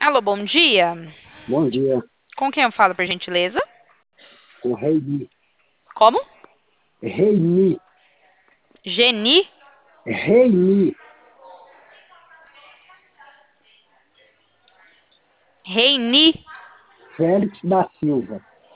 Alô, bom dia. Bom dia, Com quem eu falo, por gentileza? com Reini. Como? Reini, Geni? Reini, Reini? Félix da Silva.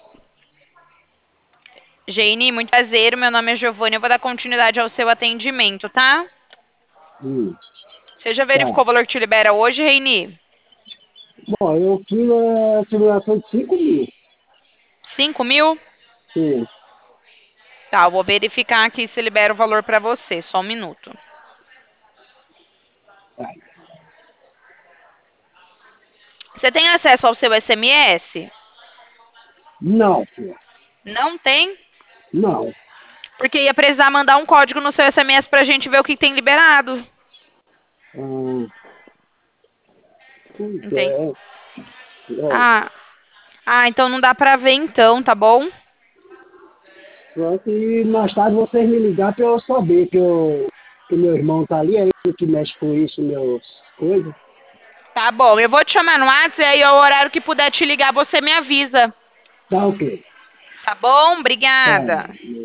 Geni, muito prazer. Meu nome é Giovanni. Eu vou dar continuidade ao seu atendimento, tá? Hum, Você já tá. verificou o valor que te libera hoje, Reini? Bom, eu fiz a simulação de 5 mil. 5.000? Sim, Tá, eu vou verificar aqui se libera o valor pra você. Só um minuto. tá. Você tem acesso ao seu SMS? Não, filha. Não tem? Não. Porque ia precisar mandar um código no seu SMS pra gente ver o que tem liberado. Ah, pois Entende? é. É. Ah, então não dá pra ver então, tá bom? Pronto, e mais tarde vocês me ligar para eu saber que meu irmão tá ali, é ele que mexe com isso, meus coisas. Tá bom, eu vou te chamar no WhatsApp e aí o horário que puder te ligar você me avisa. Tá ok. Tá bom? Tá, Obrigada.